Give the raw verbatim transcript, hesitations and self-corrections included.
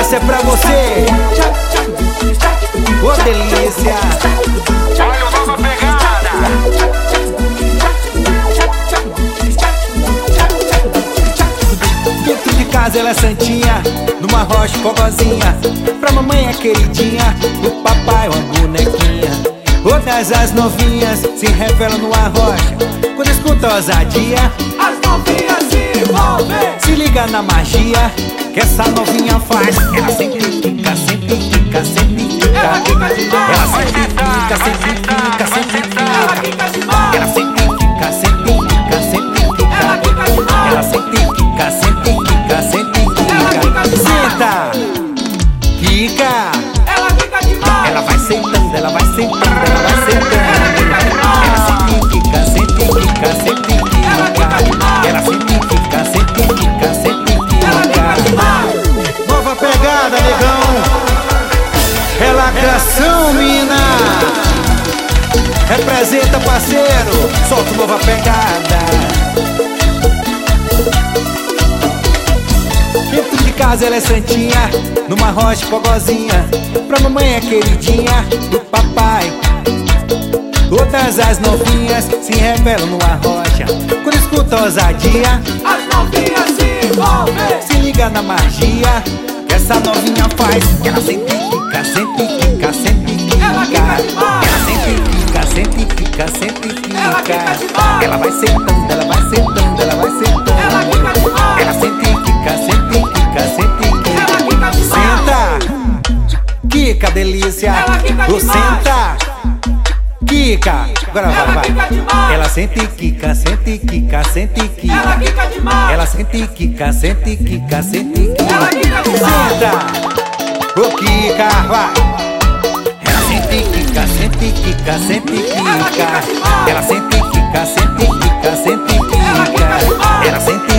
Essa é pra você. Ô delícia. Olha o nova pegada. Dentro de casa ela é santinha, numa rocha fogozinha. Pra mamãe é queridinha, pro papai é uma bonequinha. Todas as novinhas se revelam numa rocha quando escuta ousadia. As novinhas se envolvem. Se liga na magia que essa novinha faz. Ela sempre fica, sempre fica, sempre fica. Ela fica demais. Ela sempre fica, sempre fica, sempre Ela fica. fica demais. Ela sempre fica, sempre fica, sempre fica. Ela fica demais. Ela sempre fica, sempre fica, sempre Ela fica fica. demais. Senta, fica. Ela fica demais. Ela vai sentando, ela vai sentando, ela vai sentando. Ela sempre fica, sempre fica, sempre fica. Ela sempre fica, sempre fica, sempre Ela fica fica. demais. Nova pegada, negão. Ela canção, mina. Representa, parceiro. Solta nova pegada. Dentro de casa ela é santinha, numa rocha fogozinha. Pra mamãe é queridinha, pro papai todas as novinhas se revelam numa rocha quando escuta ousadia. As novinhas se envolvem. Se liga na magia que essa novinha faz. Ela sempre fica, sempre fica, sempre fica. Ela fica demais. Ela sempre fica, sempre fica, sempre fica. Ela fica demais. Ela vai sentando, ela vai sentando, ela vai sentando. Ela fica demais. Ela sempre fica, sempre fica, sempre fica. Ela fica demais. Senta, quica, delícia. Ela fica Ô, demais. senta, quica. Agora vai, Ela vai. fica demais. Ela sente quica, sente quica, sente quica. Ela fica demais. Ela sente quica, sente quica, sente quica. Ela fica demais. Senta, ô quica, vai. Ela sente quica, sente quica, sente Ela fica quica. demais. Ela sente quica, sente quica, sente Ela fica quica. demais. Ela sente